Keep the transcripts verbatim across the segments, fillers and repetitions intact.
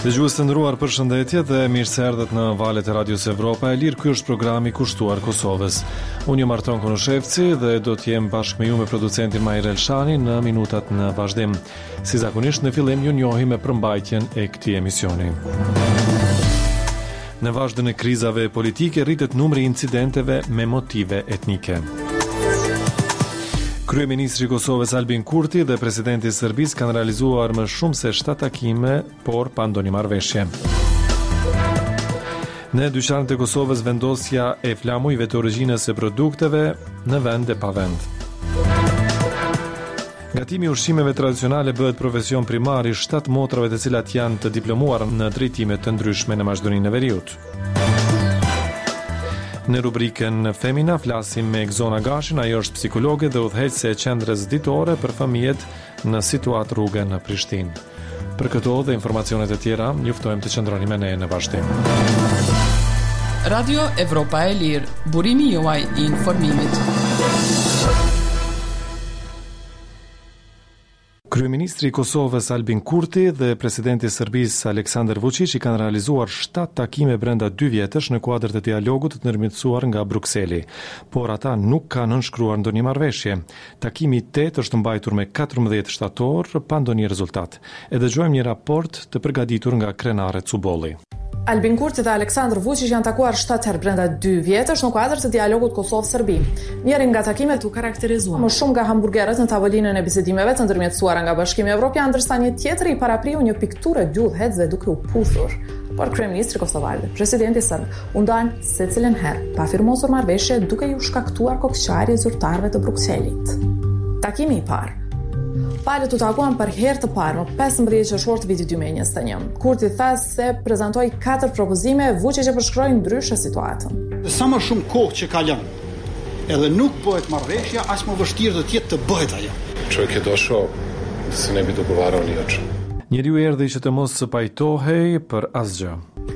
Dëgjues të nderuar, përshëndetje dhe mirë se erdhët në valët e Radios Evropa e Lirë. Ky është programi kushtuar Kosovës. Unë jam Arton Konoshevci dhe do të jem bashkë me ju me producentin Majr Elshani në minutat në vazhdim. Si zakonisht, në fillim ju njohim me përmbajtjen e këtij emisioni. Në vazhdën e krizave politike rritet numri i incidenteve me motive etnike. Kryeministri i Kosovës Albin Kurti dhe presidenti i Serbisë kanë realizuar më shumë se shtatë takime, por pa ndonjë marrëveshje. Në dyqanet e Kosovës vendosja e flamujve të origjinës së produkteve në vend e pa vend. Gatimi i ushqimeve tradicionale bëhet profesion primar i shtatë motrave të cilat janë të diplomuar në drejtime të ndryshme në Maqedoninë e Veriut. Në rubrikën Femina flasim me Gzona Gashin, ajo është psikologe dhe udhëheqëse e qendrës ditore për fëmijët në situatë rrugë në Prishtinë. Për këto dhe informacionet e tjera, ju ftojmë të qëndroni me ne në vazhdim. Radio Evropa e Lirë, burimi juaj i informimit. Kryeministri i Kosovës Albin Kurti dhe presidenti i Serbisë Aleksandar Vučić i kanë realizuar shtatë takime brenda dy vjetësh në kuadër të dialogut të ndërmjetësuar nga Brukseli, por ata nuk kanë nënshkruar ndonjë marrëveshje. Takimi i tetë është mbajtur me katërmbëdhjetë shtator pa ndonjë rezultat. E dëgjojmë një raport të përgatitur nga krenare Cubolli. Albin Kurti dhe Aleksandar Vučić janë takuar shtatë herë brenda dy vjetësh në kuadër të dialogut Kosovë-Serbi. Njëri nga takimet u karakterizuar më shumë nga hamburgerët në tavolinën e bisedimeve të ndërmjetësuara nga Bashkimi Evropian, ndërsa një tjetër i parapriu një pikturë dy udhëheqësve duke u puthur. Por kryeministri kosovar dhe presidenti serb u ndanë secilën herë pa firmosur marrëveshje duke ju shkaktuar kokçarje zyrtarëve të Brukselit. Takimi i parë. Palët u takuan për herë të parë më pesëmbëdhjetë qershor të vitit dy mijë e njëzet e një. Kurti tha se prezantoi katër propozime, Vučić e përshkroi ndryshe situatën. Sa më shumë kohë që kalon, edhe nuk bëhet marrëveshja, aq më vështirë do të jetë të bëhet ajo. Çojë që doshë, se ne bitu povaroni atë. Njeriu erdhi që të mos së pajtohej për asgjë.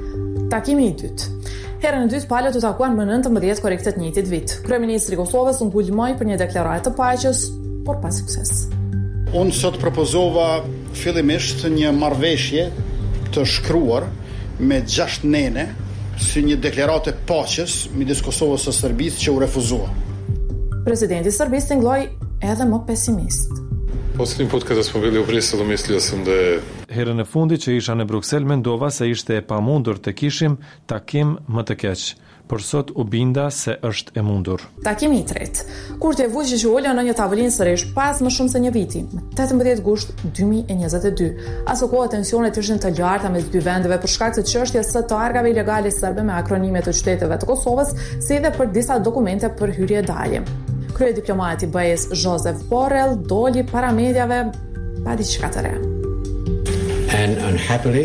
Takimi i dytë. Herën e dytë palët u takuan më nëntëmbëdhjetë korrikte të njëjtit vit. Kryeministri i Kosovës u ngulmoi për një deklaratë të paqes, por pa sukses. Unë sot propozova fillimisht një marrëveshje të shkruar me gjashtë nene si një deklaratë paqes midis Kosovës së Serbisë që u refuzua. Presidenti i Serbisë tingëlloi edhe më pesimist. Poslednji put kada smo bili u Briselu mislio sam da je Herën e fundit që isha në Bruksel mendova se ishte e pamundur të kishim takim më të keq, por sot u binda se është e mundur. Takimi i tretë. Kurti e Vučić u ulën në një tavolinë sërish pas më shumë se një viti, më tetëmbëdhjetë gusht dy mijë e njëzet e dy. Aso kohë tensionet ishin të larta mes dy vendeve për shkak të çështjes së të argave ilegale serbe me akronime të qyteteve të Kosovës, si edhe për disa dokumente për hyrje dalje. Krye diplomati B E S Joseph Borrell doli para mediave pa diçka të re. And unhappily,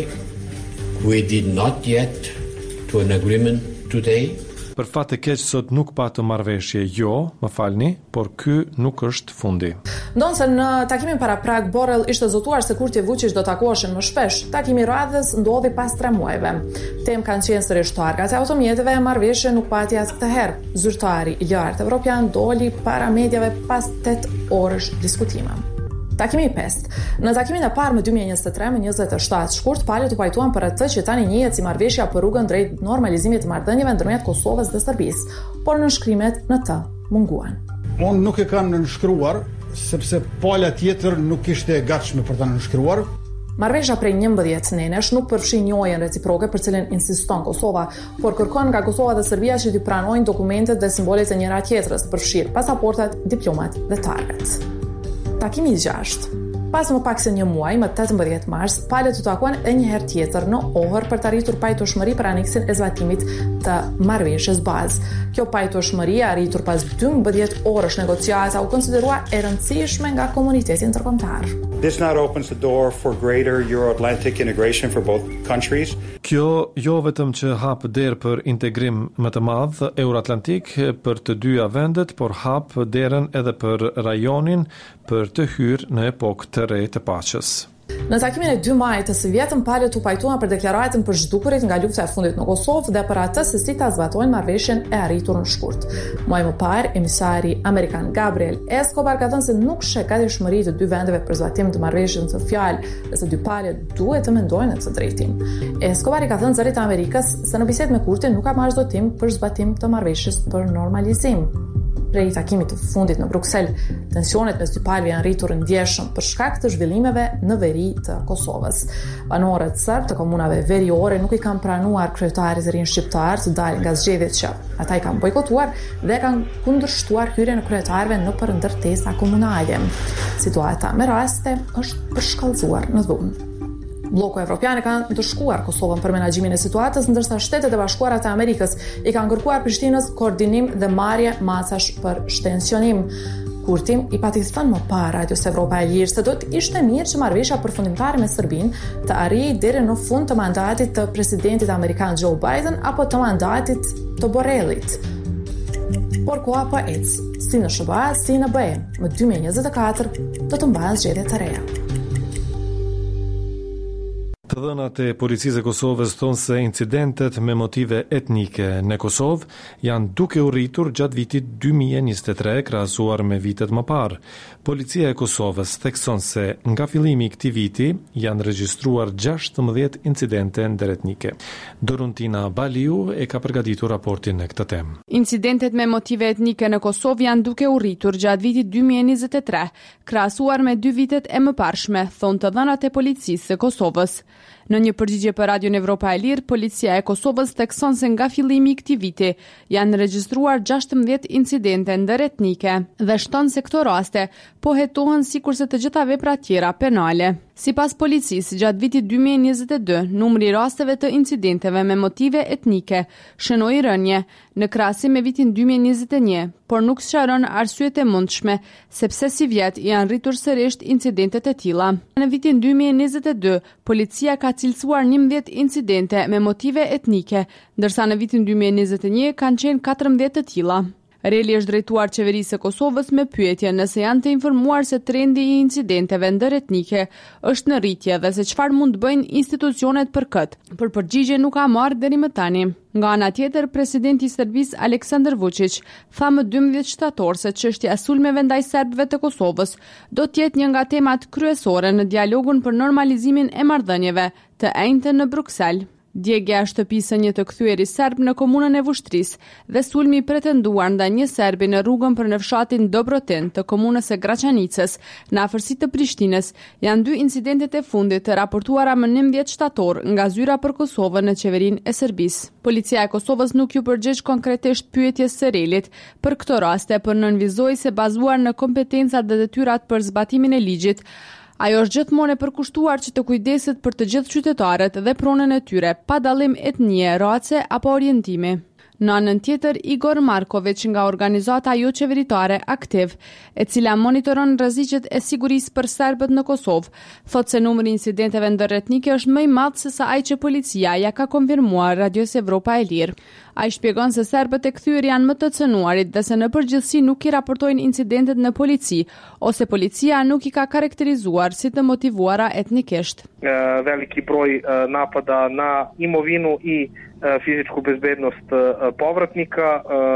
we did not yet to an agreement today. Për fat të keq sot nuk patëm marrëveshje, jo, më falni, por ky nuk është fundi. Ndonse në takimin para Prag, Borrell ishte zotuar se Kurti e Vučić do takoheshin më shpesh. Takimi i radhës ndodhi pas tre muajve. Temë kanë qenë sërish targat e automjeteve e marrëveshje nuk pati as këtë herë. Zyrtari i lartë evropian doli para mediave pas tetë orësh diskutime. Takimi i pestë. Në takimin e parë më dy mijë e njëzet e tre me njëzet e shtatë shkurt, palët u pajtuan për atë që tani njihet si marrëveshja për rrugën drejt normalizimit të marrëdhënieve ndërmjet Kosovës dhe Serbisë, por nënshkrimet në të munguan. Unë nuk e kam nënshkruar sepse pala tjetër nuk ishte e gatshme për ta nënshkruar. Marrëveshja prej njëmbëdhjetë nenesh nuk përfshin njohjen reciproke për cilën insiston Kosova, por kërkon nga Kosova dhe Serbia që t'i pranojnë dokumentet dhe simbolet e njëra tjetrës, përfshirë pasaportat, diplomat dhe targat. Takimi i gjashtë. Pas më pak se një muaj, më tetëmbëdhjetë mars, palët u takuan edhe një herë tjetër në Ohër për të arritur pajtueshmëri për aneksin e zbatimit të marrëveshjes bazë. Kjo pajtueshmëri arritur pas dymbëdhjetë orësh negociata u konsiderua e rëndësishme nga komuniteti ndërkombëtar. This not opens the door for greater Euro-Atlantic integration for both countries. Kjo jo vetëm që hap derë për integrim më të madh euroatlantik për të dyja vendet, por hap derën edhe për rajonin për të hyrë në epokë të re të paqes. Në takimin e dy majit të së vjetën, palët u pajtuan për deklaratën për zhdukurit nga lufta e fundit në Kosovë dhe për atë se si ta zbatojnë marrëveshjen e arritur në shkurt. Muaj më parë, emisari amerikan Gabriel Escobar ka thënë se nuk sheh gatishmëri të dy vendeve për zbatim të marrëveshjes së fjalë dhe se dy palët duhet të mendojnë në të drejtim. Escobar i ka thënë zërit të Amerikës se në bisedë me Kurti nuk ka marrë zotim për zbatim të marrëveshjes për normalizim. Prej takimit të fundit në Bruksel, tensionet mes dy palëve janë rritur ndjeshëm për shkak të zhvillimeve në veri të Kosovës. Banorët serb të komunave veriore nuk i kanë pranuar kryetarit të rinj shqiptar të dalin nga zgjedhjet që ata i kanë bojkotuar dhe kanë kundërshtuar hyrjen e kryetarëve në për ndërtesa komunale. Situata me raste është përshkallëzuar në dhunë. Bloku evropian e ka ndëshkuar Kosovën për menaxhimin e situatës, ndërsa Shtetet e Bashkuara të Amerikës i kanë kërkuar Prishtinës koordinim dhe marrje macash për shtensionim. Kurti i pati thënë më parë Radios Evropa e Lirë se do të ishte mirë që marrëveshja përfundimtare me Serbinë të arrijë deri në fund të mandatit të presidentit amerikan Joe Biden apo të mandatit të Borrellit. Por koha po ec, si në S B A, si në B E. Më dy mijë e njëzet e katër do të mbahen zgjedhje të reja. Të dhënat e policisë e Kosovës thonë se incidentet me motive etnike në Kosovë janë duke u rritur gjatë vitit dy mijë e njëzet e tre krahasuar me vitet më parë. Policia e Kosovës thekson se nga fillimi i këtij viti janë regjistruar gjashtëmbëdhjetë incidente ndëretnike. Doruntina Baliu e ka përgatitur raportin në këtë temë. Incidentet me motive etnike në Kosovë janë duke u rritur gjatë vitit dy mijë e njëzet e tre, krahasuar me dy vitet e mëparshme, thonë të dhënat e policisë së Kosovës. Në një përgjigje për Radion Evropa e Lirë, policia e Kosovës thekson se nga fillimi i këtij viti janë regjistruar gjashtëmbëdhjetë incidente ndëretnike dhe shton se këto raste po hetohen sikurse të gjitha veprat tjera penale. Sipas policisë, gjatë vitit dy mijë e njëzet e dy, numri i rasteve të incidenteve me motive etnike shënoi rënje në krahasim me vitin dy mijë e njëzet e një, por nuk sqaron arsyet e mundshme sepse si vjet janë rritur sërish incidentet e tilla. Në vitin dy mijë e njëzet e dy, policia ka cilësuar njëmbëdhjetë incidente me motive etnike, ndërsa në vitin dy mijë e njëzet e një kanë qenë katërmbëdhjetë të tilla. Reli është drejtuar qeverisë së Kosovës me pyetje nëse janë të informuar se trendi i incidenteve ndëretnike është në rritje dhe se çfarë mund të bëjnë institucionet për këtë. Për përgjigje nuk ka marrë deri më tani. Nga ana tjetër, presidenti i Serbisë Aleksandar Vučić tha më dymbëdhjetë shtator se çështja e sulmeve ndaj serbëve të Kosovës do të jetë një nga temat kryesore në dialogun për normalizimin e marrëdhënieve të enjtë në Bruksel. Djegja e shtëpisë së një të kthyeri serb në komunën e Vushtrisë dhe sulmi i pretenduar ndaj një serbi në rrugën për në fshatin Dobrotin të komunës së Graçanicës në afërsi të Prishtinës janë dy incidentet e fundit të raportuara më nëntëdhjetë shtator nga zyra për Kosovën në qeverinë e Serbisë. Policia e Kosovës nuk ju përgjigj konkretisht pyetjes së Relit për këto raste, por nënvizoi se bazuar në kompetencat dhe detyrat për zbatimin e ligjit, ajo është gjithmonë e përkushtuar që të kujdeset për të gjithë qytetarët dhe pronën e tyre, pa dallim etnie, race apo orientimi. Në anën tjetër, Igor Marković nga organizata jo qeveritare Aktiv, e cila monitoron rreziqet e sigurisë për serbët në Kosovë, thotë se numri i incidenteve ndërretnike është më i madh se sa ai që policia ja ka konfirmuar Radios Evropa e Lirë. Ai shpjegon se serbët e kthyer janë më të cënuarit dhe se në përgjithësi nuk i raportojnë incidentet në polici, ose policia nuk i ka karakterizuar si të motivuara etnikisht. Veliki broj napada na imovinu i fizičku bezbednost povratnika.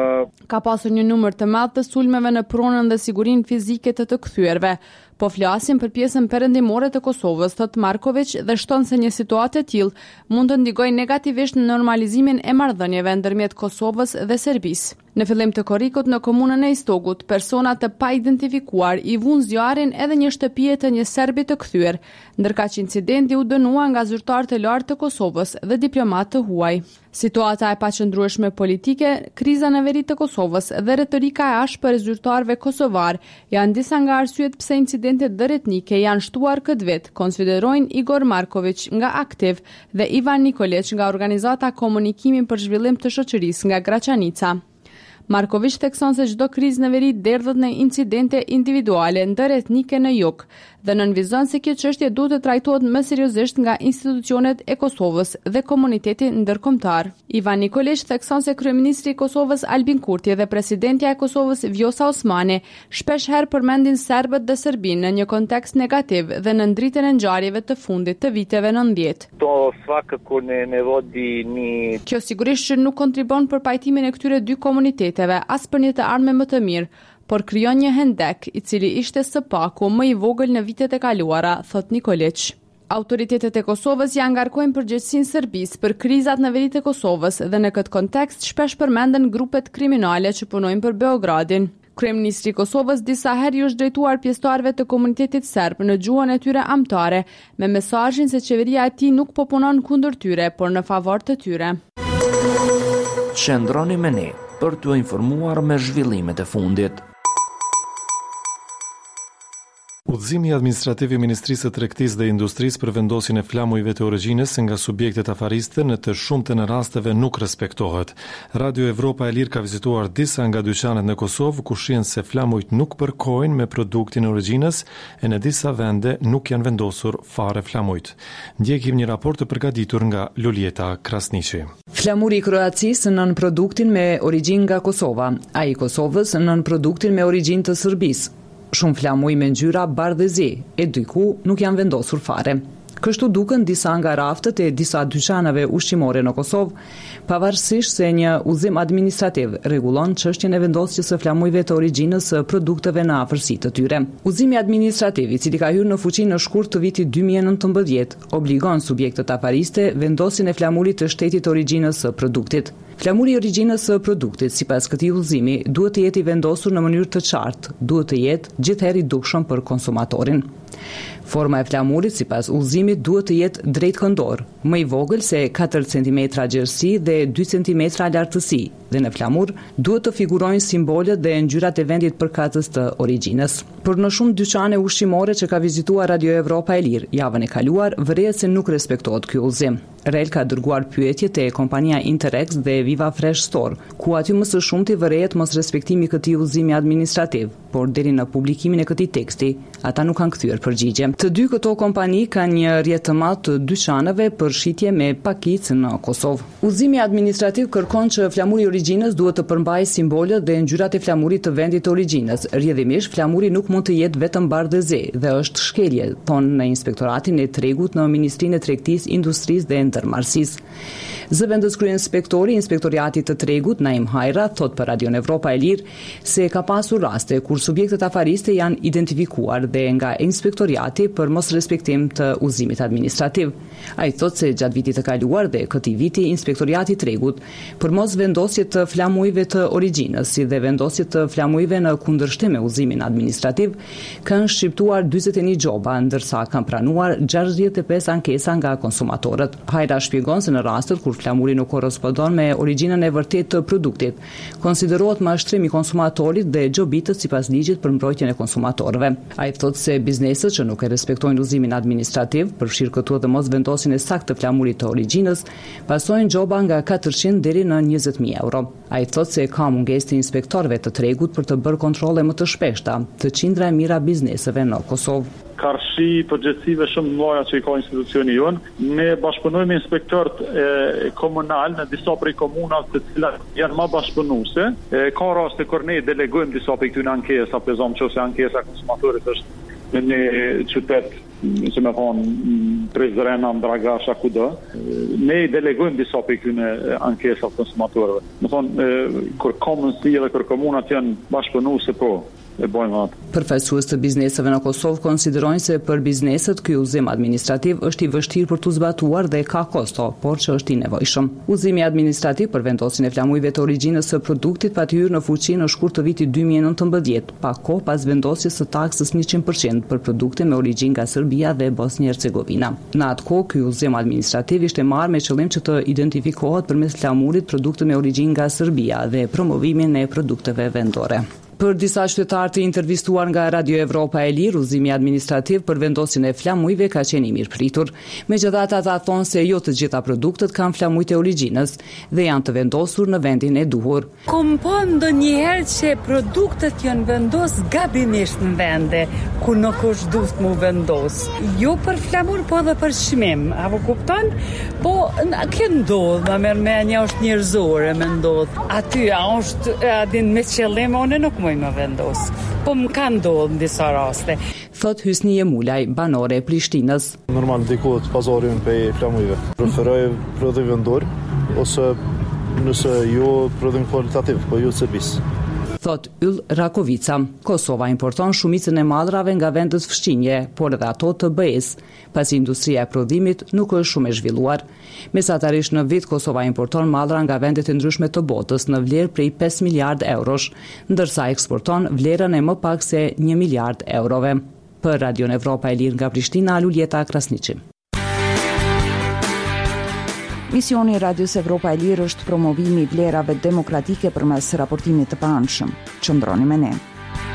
Ka pasur një numër të madh të sulmeve në pronën dhe sigurinë fizike të të kthyrëve. Po flasim për pjesën perëndimore të Kosovës, thot Marković, dhe shton se një situatë e tillë mund të ndigojë negativisht në normalizimin e marrëdhënieve ndërmjet Kosovës dhe Serbisë. Në fillim të korrikut në komunën e Istogut, persona të pa identifikuar i vunë zjarrin edhe një shtëpie të një serbi të kthyer, ndërkaq incidenti u dënua nga zyrtar të lartë të Kosovës dhe diplomat të huaj. Situata e paqëndrueshme politike, kriza në veri të Kosovës dhe retorika e ashpër e zyrtarëve kosovar janë disa nga arsyet pse incidentet ndëretnike janë shtuar këtë vit, konsiderojnë Igor Marković nga Aktiv dhe Ivan Nikolić nga organizata Komunikimi për Zhvillim të Shoqërisë nga Graçanica. Marković thekson se çdo krizë në veri derdhet në incidente individuale ndëretnike në jug dhe nënvizon se kjo çështje duhet të trajtohet më seriozisht nga institucionet e Kosovës dhe komuniteti ndërkombëtar. Ivan Nikolić thekson se kryeministri i Kosovës Albin Kurti dhe presidentja e Kosovës Vjosa Osmani shpesh herë përmendin serbët dhe Serbinë në një kontekst negativ dhe në ndritjen e ngjarjeve të fundit të viteve nëntëdhjetë. To svakako ne ne vodi ni. Kjo sigurisht që nuk kontribon për pajtimin e këtyre dy komuniteteve as për një të ardhme më të mirë, por krijon një hendek i cili ishte së paku më i vogël në vitet e kaluara, thot Nikolić. Autoritetet e Kosovës ja ngarkojnë përgjegjësinë Serbisë për krizat në veri të Kosovës dhe në këtë kontekst shpesh përmenden grupet kriminale që punojnë për Beogradin. Kryeministri i Kosovës disa herë i është drejtuar pjesëtarëve të komunitetit serb në gjuhën e tyre amtare me mesazhin se qeveria e tij nuk po punon kundër tyre, por në favor të tyre. Qëndroni me ne për t'u informuar me zhvillimet e fundit. Udhëzimi administrativ i Ministrisë së Tregtisë dhe Industrisë për vendosjen e flamujve të origjinës nga subjektet afariste në të shumtën e rasteve nuk respektohet. Radio Evropa e Lirë ka vizituar disa nga dyqanet në Kosovë ku shihen se flamujt nuk përkojnë me produktin e origjinës e në disa vende nuk janë vendosur fare flamujt. Ndjekim një raport të përgatitur nga Lulieta Krasniqi. Flamuri i Kroacisë nën produktin me origjinë nga Kosova, ai i Kosovës nën produktin me origjinë të Serbisë. Shumë flamuj me ngjyra bardhë dhe zi, e diku nuk janë vendosur fare. Kështu duken disa nga raftet e disa dyqanave ushqimore në Kosovë, pavarësisht se një udhëzim administrativ rregullon çështjen e vendosjes së flamujve të origjinës së produkteve në afërsi të tyre. Udhëzimi administrativ, i cili ka hyrë në fuqi në shkurt të vitit dy mijë e nëntëmbëdhjetë, obligon subjektet afariste vendosjen e flamurit të shtetit të origjinës së produktit. Flamuri i origjinës së produktit, sipas këtij udhëzimi, duhet të jetë i vendosur në mënyrë të qartë, duhet të jetë gjithherë i dukshëm për konsumatorin. Forma e flamurit, sipas udhëzimit, duhet të jetë drejtkëndor, më i vogël se katër centimetra gjerësi dhe dy centimetra lartësi, dhe në flamur duhet të figurojnë simbolet dhe ngjyrat e vendit përkatës të origjinës. Por në shumë dyqane ushqimore që ka vizituar Radio Evropa e Lirë javën e kaluar, vërehet se nuk respektohet ky udhëzim. Rel ka dërguar pyetje te kompania Interex dhe Viva Fresh Store, ku aty më së shumti vërehet mos respektimi i këtij udhëzimi administrativ, por deri në publikimin e këtij teksti, ata nuk kanë kthyer përgjigje. Të dy këto kompani kanë një rrjet të madh të dyqaneve për shitje me pakicë në Kosovë. Udhëzimi administrativ kërkon që flamuri i origjinës duhet të përmbajë simbolet dhe ngjyrat e flamurit të vendit të origjinës. Rrjedhimisht, flamuri nuk mund të jetë vetëm bardhë dhe zi dhe është shkelje, thonë në Inspektoratin e Tregut në Ministrinë e Tregtisë, Industrisë dhe Ndërmarrësisë. Zëvendës kryeinspektori i Inspektoriatit të Tregut, Naim Hajra, thot për Radio Evropa e Lirë se ka pasur raste kur subjektet afariste janë identifikuar dhe nga inspektoriati për mos respektim të udhëzimit administrativ. Ai thot se gjatë vitit të kaluar dhe këtij viti Inspektoriati i Tregut për mos vendosje të flamujve të origjinës si dhe vendosje të flamujve në kundërshtim me udhëzimin administrativ kanë shqiptuar dyzet e një gjoba, ndërsa kanë pranuar gjashtëdhjetë e pesë ankesa nga konsumatorët. Hajra shpjegon se në rastet kur flamuri nuk korrespondon me origjinën e vërtetë të produktit, konsiderohet mashtrim i konsumatorit dhe gjobitet sipas ligjit për mbrojtjen e konsumatorëve. Ai thotë se bizneset që nuk e respektojnë udhëzimin administrativ, përfshirë këtu edhe mos vendosjen e saktë të flamurit të origjinës, pasojnë gjoba nga katërqind deri në njëzet mijë euro. Ai thotë se ka mungesë të inspektorëve të tregut për të bërë kontrolle më të shpeshta të qindra e mira bizneseve në Kosovë. Karshi përgjithësive shumë mëdha që i ka institucioni jonë. Ne bashkëpunojmë me inspektorët e komunal në disa prej komunave të cilat janë më bashkëpunuese. Ka raste kur ne delegojmë disa prej këtyre ankesa, për shembull nëse ankesa konsumatorit është në një qytet, si më thon, Prizren, Dragash, kudo. Ne delegojmë disa prej këtyre ankesa konsumatorëve. Do thonë kur komunsi dhe kur komunat janë bashkëpunuese po e bojnë atë. Përfaqësues të bizneseve në Kosovë konsiderojnë se për bizneset ky udhëzim administrativ është i vështirë për t'u zbatuar dhe ka kosto, por që është i nevojshëm. Udhëzimi administrativ për vendosjen e flamujve të origjinës së produktit pati hyrë në fuqi në shkurt të vitit dy mijë e nëntëmbëdhjetë, pa kohë pas vendosjes së taksës njëqind përqind për produkte me origjinë nga Serbia dhe Bosnjë-Hercegovina. Në atë kohë ky udhëzim administrativ ishte marrë me qëllim që të identifikohet përmes flamurit produkte me origjinë nga Serbia dhe promovimin e produkteve vendore. Për disa qytetarë të intervistuar nga Radio Evropa e Lirë, udhëzimi administrativ për vendosjen e flamujve ka qenë i mirëpritur. Megjithatë, ata thonë se jo të gjitha produktet kanë flamujt e origjinës dhe janë të vendosur në vendin e duhur. Kom po ndonjëherë që produktet janë vendos gabimisht në vende ku nuk është duhet mu vendos. Jo për flamur, po dhe për çmim. Apo kupton? Po kjo ndodh, ma mërmenja është njerëzore, me ndodh. Aty a është a din me qëllim, one nuk më vendos. Po më kanë ndodhur në disa raste. Thot Hysnie Mulaj, banore e Prishtinës. Normal ndikohet pazarin pe flamujve. Preferoj prodhim vendor ose nëse jo prodhim kvalitativ, po jo servis. Thot Yll Rakovica. Kosova importon shumicën e madrave nga vendet fshqinje, por edhe ato të B E-s, pasi industria e prodhimit nuk është shumë e zhvilluar. Mesatarisht në vit Kosova importon madra nga vendet e ndryshme të botës në vlerë prej pesë miliard eurosh, ndërsa eksporton vlerën e më pak se një miliard eurove. Për Radio Evropa e Lirë nga Prishtina, Luljeta Krasniqi. Misioni i Radios Evropa e Lirë është promovimi i vlerave demokratike përmes raportimit të pranë. Qëndroni me ne.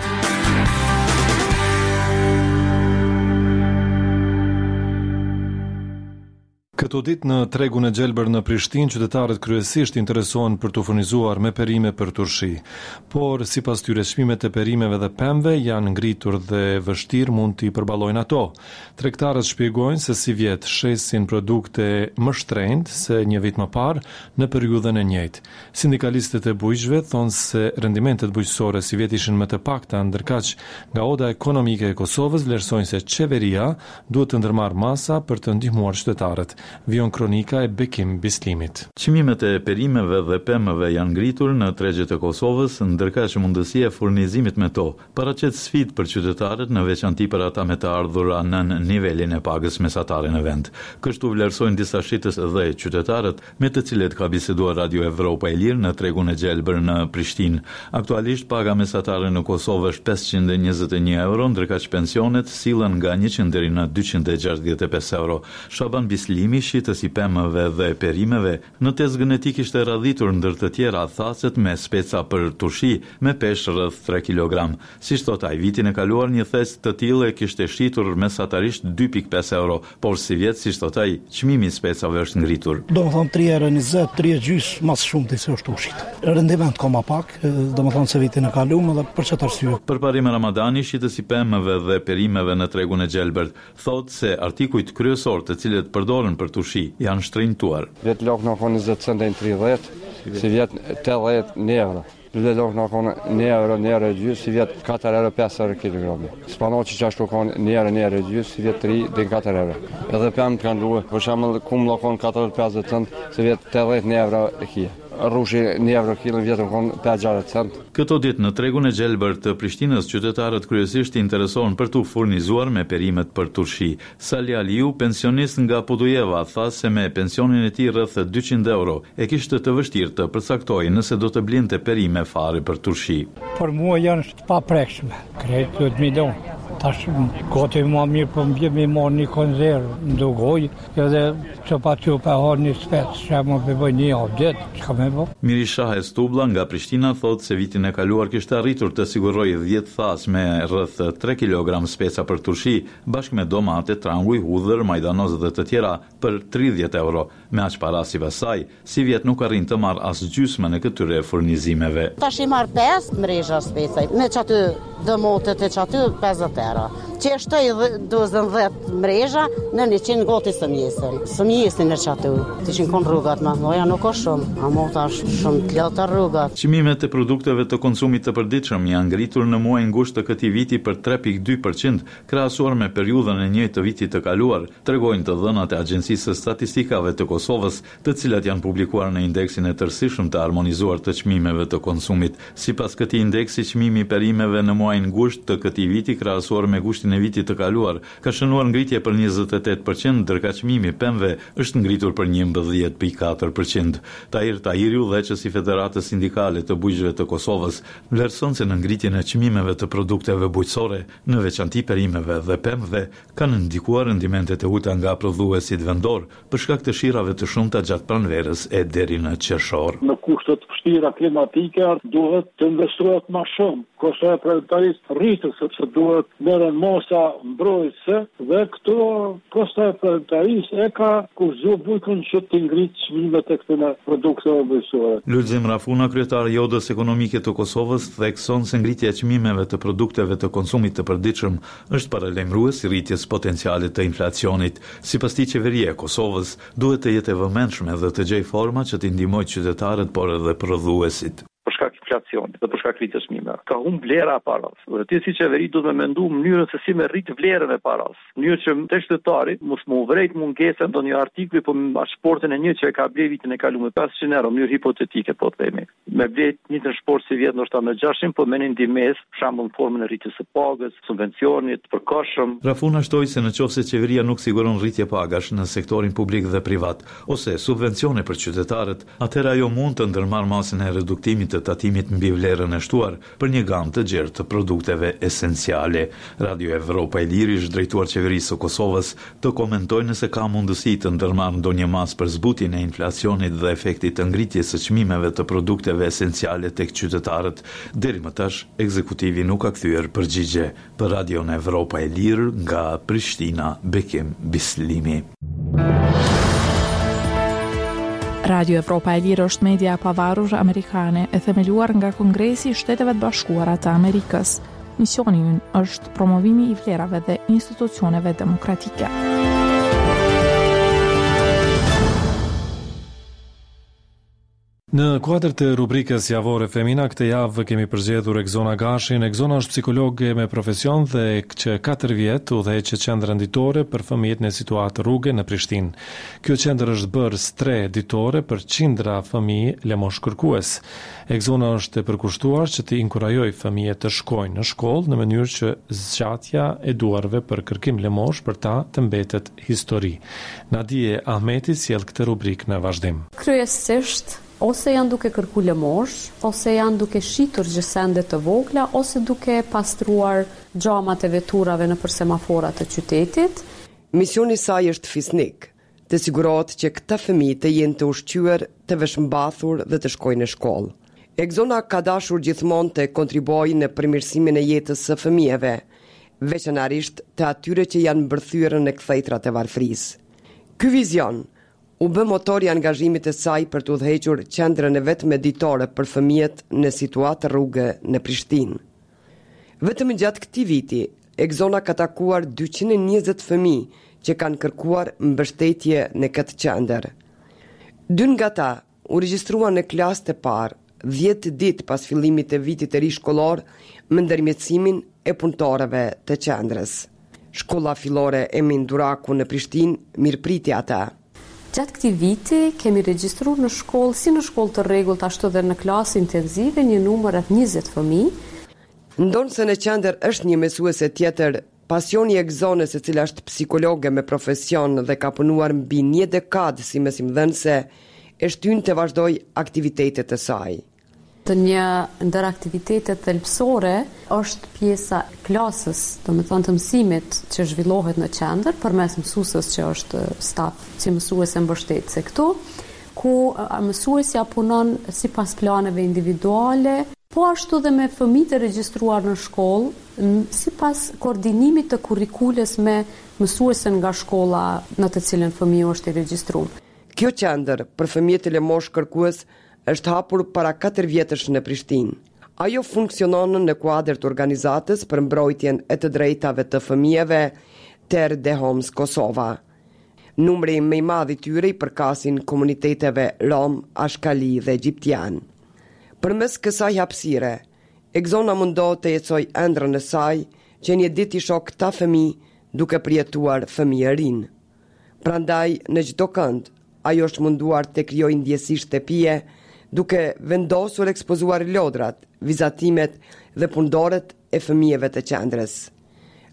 Këto ditë në tregun e gjelbër në Prishtinë, qytetarët kryesisht interesohen për të furnizuar me perime për turshi. Por, sipas tyre, çmimet e perimeve dhe pemëve janë ngritur dhe vështirë mund t'i përballojnë ato. Tregtarët shpjegojnë se si vjet shesin produkte më shtrenjtë se një vit më parë në periudhën e njëjtë. Sindikalistët e bujqëve thonë se rendimentet bujqësore si vjet ishin më të pakta, ndërkaq nga oda ekonomike e Kosovës vlerësojnë se qeveria duhet të ndërmarrë masa për të ndihmuar qytetarët. Vion kronika e Bekim Bislimit. Çmimet e perimeve dhe pemëve janë ngritur në tregjet e Kosovës, ndërkaq mundësia e furnizimit me to paraqet sfidë për qytetarët, në veçanti për ata me të ardhura nën nivelin e pagës mesatare në vend. Kështu vlerësojnë disa shitës dhe qytetarët me të cilët ka biseduar Radio Evropa e Lirë në tregun e gjelbër në Prishtinë. Aktualisht paga mesatare në Kosovë është pesëqind e njëzet e një euro, ndërkaq pensionet sillen nga njëqind deri në dyqind e gjashtëdhjetë e pesë euro. Shaban Bislimi, shitës i pemëve dhe perimeve, në tezgën e tij kishte radhitur ndër të tjera thacet me speca për turshi me peshë rreth tre kilogram. Siç thot ai, vitin e kaluar një thes të tillë kishte shitur mesatarisht dy pikë pesë euro, por si vjet, siç thot ai, çmimi i specave është ngritur. Do të thonë tre euro njëzet, tre gjys mas shumë se është ushit. Rendiment ka më pak, do të thonë se vitin e kaluar edhe për çfarë arsye. Për parim Ramadani, shitës i pemëve dhe perimeve në tregun e gjelbërt thot se artikujt kryesor të cilët përdoren për turshi janë shtrenjtuar. Vjet lok në konë njëzet cent deri në tridhjetë, si vjet tetëdhjetë euro. Vjet lok në konë një euro, një euro gjys, si vjet katër euro pesë euro kilogrami. Spanoçi që ashtu konë një euro, një euro gjys, si vjet tre deri në katër euro. Edhe pemë kanë luë, për shembull kum lokon katërdhjetë pesëdhjetë cent, si vjet tetëdhjetë euro e kilo. Rrushi një euro kilo vjetën konë pesëdhjetë cent. Këto ditë në tregun e gjelbër të Prishtinës, qytetarët kryesisht interesohen për të furnizuar me perimet për turshi. Sali Aliu, pensionist nga Podujeva, tha se me pensionin e tij rreth dyqind euro e kishte të vështirë të përcaktojë nëse do të blinte perime fare për turshi. Për mua janë të paprekshme, krejt duhet milion. Tash gati më mirë për mbje me marrë një konzervë, ndogoj, edhe që pa që pa harë një spec, që më përbëj një avdet, që ka me bë. Mirisha Stubla nga Prishtina thot se vitin e kaluar kishte arritur të siguroj dhjetë thas me rreth tre kilogram speca për turshi, bashkë me domate, tranguj, hudhër, majdanoz dhe të tjera për tridhjetë euro. Me aq para si saj, si vjet nuk arrin të marrë as gjysmën e këtyre furnizimeve. Tash i marr pesë mresha specaj, me çaty domotet e çaty pesëdhjetë euro. Që shtoj dhjetë mresha në njëqind goti së mjesën. Së mjesën e çaty. Të ishin kon rrugat më thoja nuk ka shumë, a mo tash shumë të lehta rrugat. Çmimet e produkteve të konsumit të përditshëm janë ngritur në muajin gusht të këtij viti për tre pikë dy përqind krahasuar me periudhën e njëjtë të vitit të kaluar, tregojnë të dhënat e Agjencisë së Statistikave të Kosovës, të cilat janë publikuar në indeksin e tërësishëm të harmonizuar të çmimeve të konsumit. Sipas këtij indeksi, çmimi i perimeve në muajin gusht të këtij viti krahasuar me gushtin agustin e vitit të kaluar ka shënuar ngritje për njëzet e tetë përqind, ndërka çmimi i pemëve është ngritur për njëmbëdhjetë pikë katër përqind. Tahir Tahiri, udhëheqësi i Federatës Sindikale të Bujqëve të Kosovës, vlerëson se në ngritjen e çmimeve të produkteve bujqësore, në veçanti perimeve dhe pemëve, kanë ndikuar rendimentet e ulta nga prodhuesit vendor për shkak të shirave të shumta gjatë pranverës e deri në qershor. Në kushtet vështira klimatike duhet të investohet më shumë. Kosto e prodhimtarisë rritet sepse duhet merren mosa mbrojtëse dhe këto kosto e prodhimtarisë e ka kurzuar bujkun që të ngritë çmimet e këtyre produkteve bujqësore. Lulzim Rafuna, kryetari i Odës Ekonomike të Kosovës, thekson se ngritja e çmimeve të produkteve të konsumit të përditshëm është paralajmërues i rritjes potenciale të inflacionit. Sipas tij, qeveria e Kosovës duhet të jetë e vëmendshme dhe të gjejë forma që të ndihmojë qytetarët por edhe prodhuesit. Për shkak inflacionit dhe për shkak rritjes çmimeve. Ka humb vlera e parës. Dhe ti si qeveri duhet me mendu mënyrën se si me rrit vlerën e parës. Mënyrë që te qytetari mos më uvrejt mungesën ndonjë artikli, po shportin e një që e ka bler vitin e kaluar me pesëqind euro, mënyrë hipotetike po themi. Me bler një të shport si vjet ndoshta me gjashtëqind, po me një ndihmës, për shembull në formën e rritjes së pagës, subvencionit të përkohshëm. Rafuna shtoi se nëse qeveria nuk siguron rritje pagash në sektorin publik dhe privat ose subvencione për qytetarët, atëherë ajo mund të ndërmarrë masën e reduktimit të tatimit mbi vlerën e shtuar për një gamë të gjerë të produkteve esenciale. Radio Evropa e Lirë është drejtuar qeverisë së Kosovës të komentojë nëse ka mundësi të ndërmarrë ndonjë masë për zbutjen e inflacionit dhe efektit të ngritjes së çmimeve të produkteve esenciale tek qytetarët. Deri më tash, ekzekutivi nuk ka kthyer përgjigje. Për Radio Evropa e Lirë nga Prishtina, Bekim Bislimi. Radio Evropa e Lirë është media e pavarur amerikane e themeluar nga Kongresi i Shteteve të Bashkuara të Amerikës. Misioni i ynë është promovimi i vlerave dhe institucioneve demokratike. Në kuadër të rubrikës javore Femina, këtë javë kemi përzgjedhur Egzona Gashin. Egzona është psikologe me profesion dhe që katër vjet udhëheq qendrën ditore për fëmijët në situatë rruge në Prishtinë. Kjo qendër është bërë tre ditore për qindra fëmijë lemosh kërkues. Egzona është e përkushtuar që të inkurajojë fëmijët të shkojnë në shkollë në mënyrë që zgjatja e duarve për kërkim lemosh për ta të mbetet histori. Nadije Ahmeti sjell këtë rubrikë në vazhdim. Kryesisht ose janë duke kërku lëmosh, ose janë duke shitur gjësende të vogla, ose duke pastruar xhamat e veturave nëpër semaforat të qytetit. Misioni i saj është fisnik, të sigurohet që këta fëmijë të jenë të ushqyer, të veshmbathur dhe të shkojnë në shkollë. Egzona ka dashur gjithmonë të kontribuojë në përmirësimin e jetës së fëmijëve, veçanërisht të atyre që janë mbërthyer në kthejtrat e varfërisë. Ky vizion u bë motori i angazhimit të saj për të udhëhequr qendrën e vetme ditore për fëmijët në situatë rruge në Prishtinë. Vetëm gjatë këtij viti, Egzona ka takuar dyqind e njëzet fëmijë që kanë kërkuar mbështetje në këtë qendër. Dy nga ta u regjistruan në klasën e parë, dhjetë ditë pas fillimit të vitit të ri shkollor, me ndërmjetësimin e punëtorëve të qendrës. Shkolla fillore Emin Duraku në Prishtinë mirëpriti ata. Gjatë këtij viti kemi regjistruar në shkollë, si në shkollë të rregullt ashtu edhe në klasë intensive, një numër rreth njëzet fëmijë. Ndonse në qendër është një mësuese tjetër, pasioni i Egzonës, e cila është psikologe me profesion dhe ka punuar mbi një dekadë si mësimdhënëse, e shtyn të vazhdoj aktivitetet e saj. Të një ndër aktivitetet thelbësore është pjesa e klasës, do të thonë të mësimit që zhvillohet në qendër përmes mësuesës që është staf si mësuese mbështetëse këtu, ku mësuesja punon sipas planeve individuale, po ashtu dhe me fëmijë të regjistruar në shkollë sipas koordinimit të kurrikules me mësuesen nga shkolla në të cilën fëmiu është i regjistruar. Kjo qendër për fëmijët e lemosh kërkues është hapur para katër vjetësh në Prishtinë. Ajo funksionon në kuadër të organizatës për mbrojtjen e të drejtave të fëmijëve Ter de Homs Kosova. Numri më i madh i tyre i përkasin komuniteteve rom, ashkali dhe egjiptian. Përmes kësaj hapësire, Egzona mundohet të jetësoj ëndrrën e saj që një ditë i shoh këta fëmijë duke përjetuar fëmijërinë. Prandaj në çdo kënd ajo është munduar të krijojë ndjesi shtëpie, duke vendosur ekspozuar lodrat, vizatimet dhe punëdorët e fëmijëve të qendrës.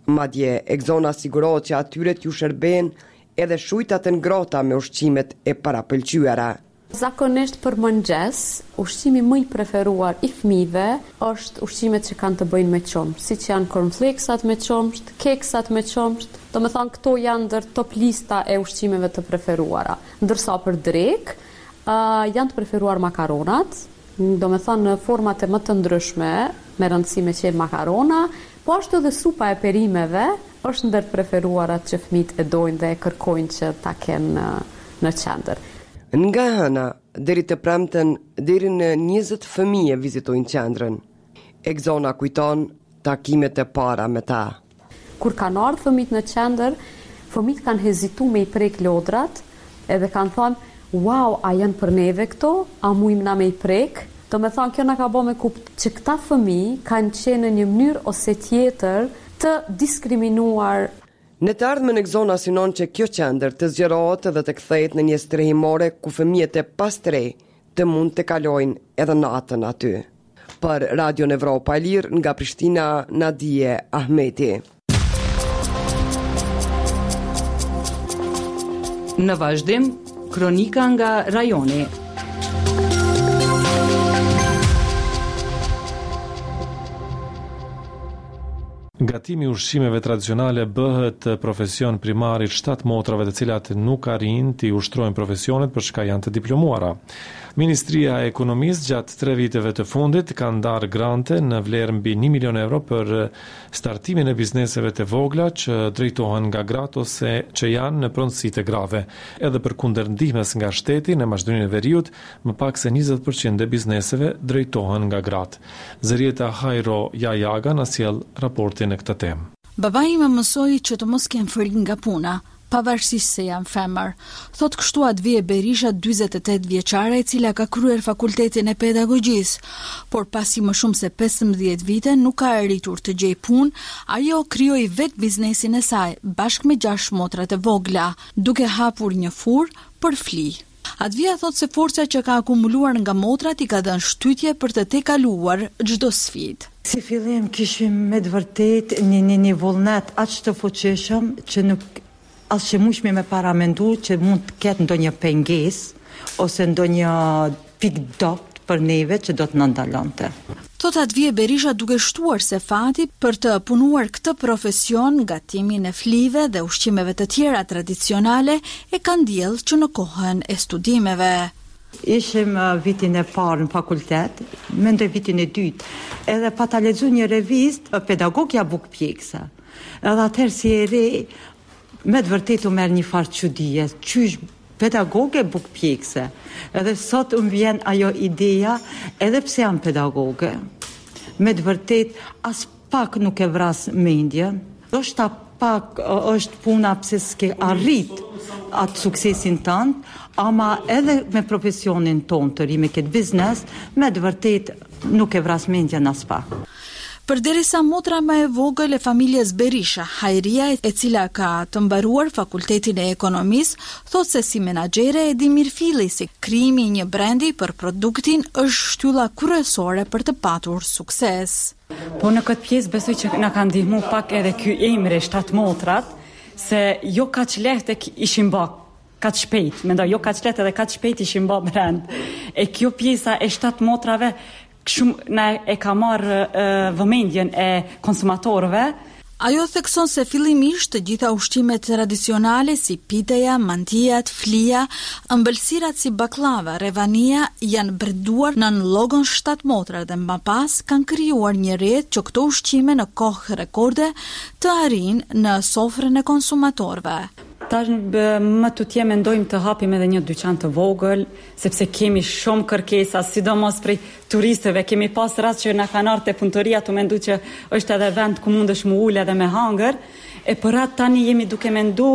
Madje Exona sigurohet që atyre t'ju shërben edhe shujtat e ngrohta me ushqimet e parapëlqyera. Zakonisht për mëngjes, ushqimi më i preferuar i fëmijëve është ushqimet që kanë të bëjnë me qumësht, siç janë cornflakesat me qumësht, keksat me qumësht. Domethënë këto janë ndër top lista e ushqimeve të preferuara. Ndërsa për drekë, uh, janë të preferuar makaronat, domethënë në formate më të ndryshme, me rëndësi me qenë makarona, po ashtu edhe supa e perimeve është ndër të preferuarat që fëmijët e dojnë dhe e kërkojnë që ta kenë në qendër. Nga hëna, deri të premten, deri në njëzet fëmijë vizitojnë qendrën. Exona kujton takimet e para me ta. Kur kanë ardhur fëmijët në qendër, fëmijët kanë hezitu me i prek lodrat, edhe kanë thonë, wow, a janë për neve këto? A mujmë na me i prek? Do me thonë, kjo na ka bo me kuptë që këta fëmijë kanë qenë në një mënyrë ose tjetër të diskriminuar. Në të ardhmen Exona synon që kjo qendër të zgjerohet dhe të kthehet në një strehimore ku fëmijët e pastre të mund të kalojnë edhe natën aty. Për Radio Evropa e Lirë nga Prishtina, Nadije Ahmeti. Në vazhdim, kronika nga rajoni. Gatimi i ushqimeve tradicionale bëhet profesion primar i shtatë motrave të cilat nuk arrin të ushtrojnë profesionet për shkak janë të diplomuara. Ministria e Ekonomisë gjatë tre viteve të fundit ka ndarë grante në vlerë mbi një milion euro për startimin e bizneseve të vogla që drejtohen nga gratë ose që janë në pronësitë grave. Edhe për kundër ndihmës nga shteti në Maqedoninë e Veriut, më pak se njëzet përqind e bizneseve drejtohen nga gratë. Zërieta Hajro Jajaga na sjell raportin në këtë temë. Babai më mësoi që të mos kem frikë nga puna, pavarësisht se jam femër. Thot kështu Advije Berisha, dyzet e tetë vjeçare, e cila ka kryer fakultetin e pedagogjisë, por pasi më shumë se pesëmbëdhjetë vite nuk ka arritur të gjej punë, ajo krijoi vetë biznesin e saj bashkë me gjashtë motrat e vogla, duke hapur një furrë për fli. Advija thot se forca që ka akumuluar nga motrat i ka dhënë shtytje për të tejkaluar çdo sfidë. Si fillim kishim me të vërtet një një një vullnet aq të fuqishëm që nuk as që mushmi me paramendu që mund të ketë ndonjë pengesë ose ndonjë pik dopt për neve që do të na ndalonte. Thot Advije Berisha duke shtuar se fati për të punuar këtë profesion, gatimin e flive dhe ushqimeve të tjera tradicionale e ka ndjell që në kohën e studimeve. Ishim uh, vitin e parë në fakultet, mendoj vitin e dytë, edhe pa ta lexuar një revistë pedagogja buk pjeksa. Edhe atëherë si e re, me të vërtetë u merr një farë çudie, qysh pedagoge buk pjekse. Edhe sot më vjen ajo ideja, edhe pse jam pedagoge, me të vërtetë as pak nuk e vras mendjen. Ndoshta pak është puna pse s'ke arrit atë suksesin tënd, ama edhe me profesionin tonë të ri me këtë biznes, me të vërtetë nuk e vras mendjen as pak. Përderisa motra më e vogël e familjes Berisha, Hajria, e cila ka të mbaruar fakultetin e ekonomisë, thot se si menaxhere e di mirëfilli se krijimi i një brendi për produktin është shtylla kryesore për të patur sukses. Po në këtë pjesë besoj që na ka ndihmu pak edhe ky emri shtat motrat, se jo kaq lehtë ishin bë kaq shpejt, mendoj jo kaq lehtë edhe kaq shpejt ishin bë brend. E kjo pjesa e shtat motrave shumë na e ka marrë vëmendjen e konsumatorëve. Ajo thekson se fillimisht të gjitha ushqimet tradicionale si piteja, mantijat, flia, ëmbëlsirat si baklava, revania janë breduar në logon shtat motra dhe më pas kanë krijuar një rrjet që këto ushqime në kohë rekorde të arrijnë në sofrën e konsumatorëve. Tash më tutje mendojmë të hapim edhe një dyqan të vogël, sepse kemi shumë kërkesa, sidomos prej turistëve. Kemi pas rast që na kanë ardhur te punëtoria të mendu që është edhe vend ku mundesh mu ul edhe me hangër, e për atë tani jemi duke mendu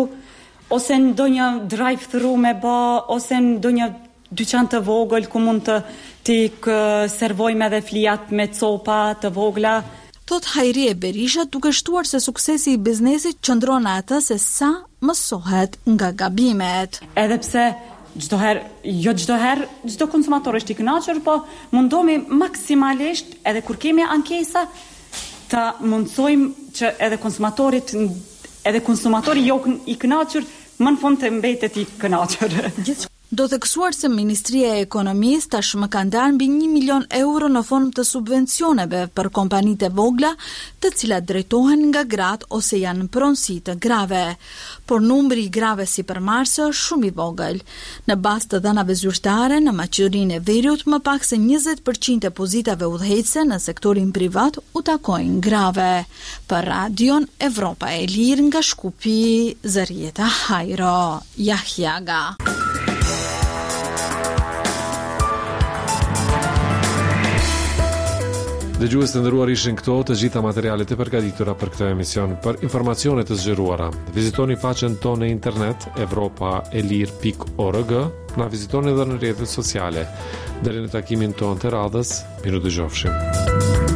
ose ndonjë drive-thru me bë, ose ndonjë dyqan të vogël ku mund të ti servojmë edhe flijat me copa të vogla. Thot Hajrie Berisha duke shtuar se suksesi i biznesit qëndron atë se sa mësohet nga gabimet. Edhe pse çdo herë, jo çdo herë, çdo konsumator është i kënaqur, po mundohemi maksimalisht edhe kur kemi ankesa të mundsojmë që edhe konsumatorit, edhe konsumatori jo i kënaqur, më në fund të mbetet i kënaqur. Do theksuar se Ministria e Ekonomisë tashmë ka ndarë mbi një milion euro në formë të subvencioneve për kompanitë e vogla, të cilat drejtohen nga gratë ose janë në pronësi të grave. Por numri i grave sipërmarrëse është shumë i vogël. Në bazë të dhënave zyrtare, në Maqedoninë e Veriut, më pak se njëzet përqind e pozitave udhëheqëse në sektorin privat u takojnë grave. Për Radion Evropa e Lirë nga Shkupi, Zarieta Hajro, Jahjaga. Dëgjues të nderuar, ishin këto të gjitha materialet e përgatitura për këtë emision. Për informacione të zgjeruara, vizitoni faqen tonë në internet evropaelir pikë org, na vizitoni edhe në rrjetet sociale. Deri në takimin tonë të radhës, miru dëgjofshim.